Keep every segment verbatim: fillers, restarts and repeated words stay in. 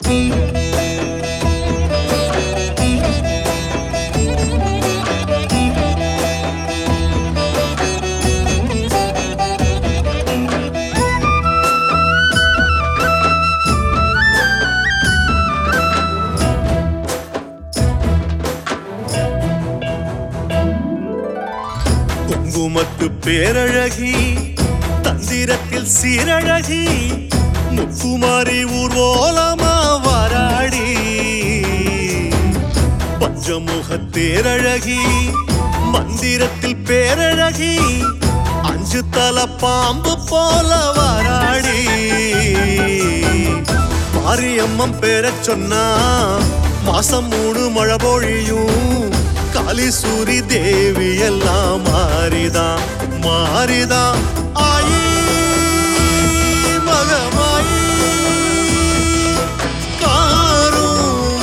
குங்குமத்து பேரழகி தந்திரத்தில் சீரழகி முக்குமாரி ஊர்வலமா வராடி பஞ்சமுக தேரழகி மந்திரத்தில் பேரழகி அஞ்சு தல பாம்பு போல வராடி மாரியம்மன் பேர சொன்னா மாசம் மூணு மழை பொழியும் காளிசூரி தேவி எல்லாம் மாறிதான் மாறிதான் ஆயி மகமாயி காரும்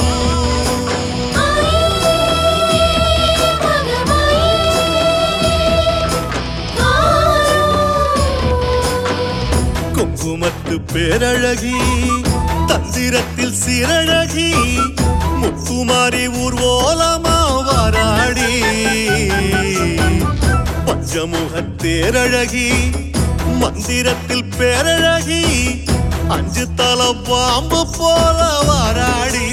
குங்குமத்து பேரழகி தந்திரத்தில் சீரழகி முத்துமாரி ஊர்வலமா வராடி பஞ்சமுக தேரழகி மந்திரத்தில் பேரழகி அஞ்சு தல பாம்பு போல வராடி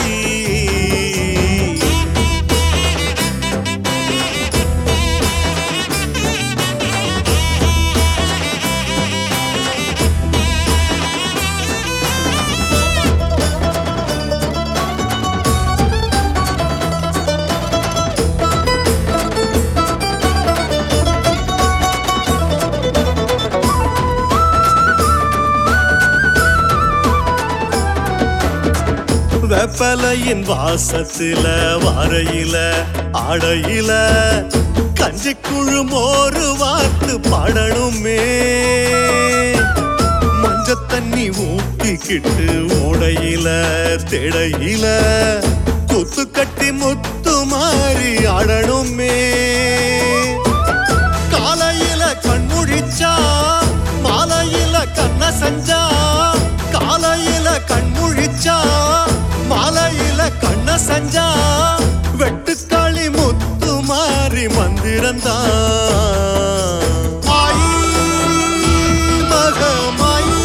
வெப்பலையின் வாசத்தில வாரையில ஆடையில கஞ்சிக்குழு மோரு வார்த்து பாடணுமே மஞ்ச தண்ணி ஊத்திக்கிட்டு ஓடையில தேடையில குத்து கட்டி முத்து மாறி ஆடணுமே காலையில கண்முழிச்சா மாலையில கண்ண செஞ்சா காலையில கண்முழிச்சா மாலையில கண்ண செஞ்சா வெட்டுக்காளி முத்து மாறி மந்திரந்தா ஆயி மகமாயி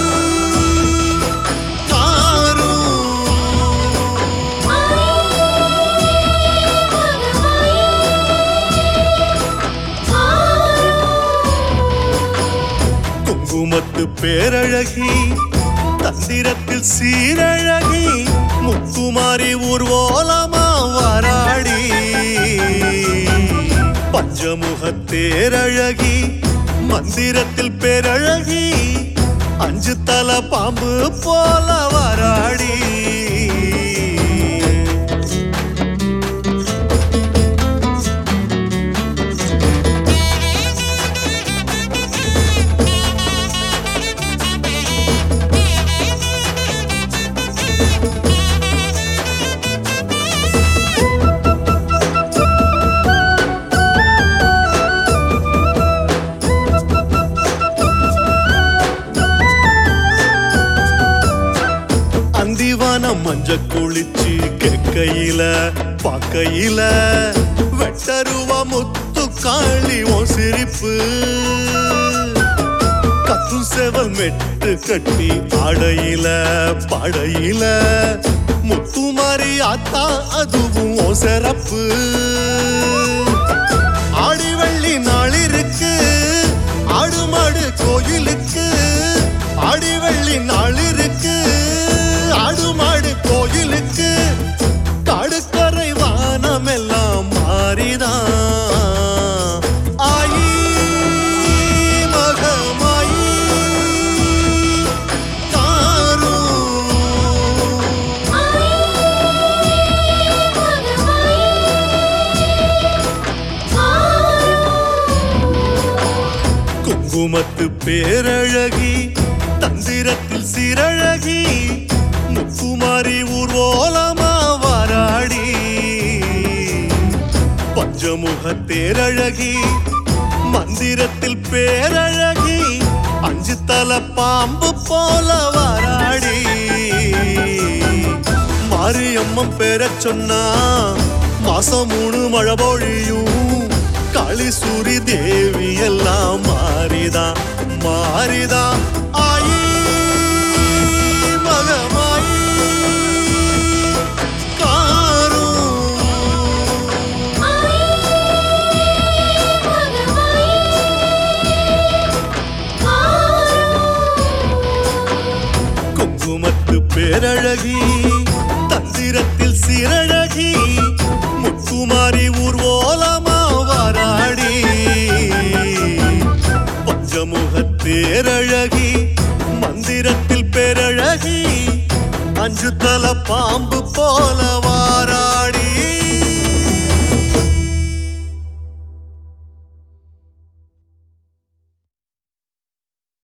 காரும் குங்குமத்து பேரழகி தந்திரத்தில் சீரழகி முத்துமாரி ஊர்வலமா வராடி பஞ்சமுக தேரழகி மந்திரத்தில் பேரழகி அஞ்சு தல பாம்பு போல வராடி மஞ்ச குளிச்சு கெக்கையில பாக்கையில வெட்டருவா முத்து காளி ஓ சிரிப்பு கத்து செவல் மெட்டு கட்டி ஆடையில பாடையில முத்துமாரி ஆத்தா அதுவும் ஓ சிறப்பு ஆடி வெள்ளி நாளிருக்கு ஆடு மாடு கோயிலுக்கு ஆடி வெள்ளி நாளிருக்கு ஆடு மாடு கோயிலுக்கு காடுக்கரை வானமெல்லாம் மாறிதான் ஆயி மகமாயி காரும் குங்குமத்து பேரழகி தந்திரத்தில் சீரழகி முத்துமாரி ஊர்வலமா வராடி பஞ்சமுக தேரழகி மந்திரத்தில் பேரழகி அஞ்சு தல பாம்பு போல வராடி மாரியம்மன் பேர சொன்னா மாசம் மூணு மழை பொழியும். காளி சூரி தேவி எல்லாம் மாறிதா மாறிதா ஆயி மகமாயி குங்குமத்து பேரழகி தந்திரத்தில் சிறழகி முத்துமாரி ஊர்வலமா வராடி. பஞ்சமுகத்தேரழகி மந்திரத்தில் பேரழகி அஞ்சு தல பாம்பு போலவா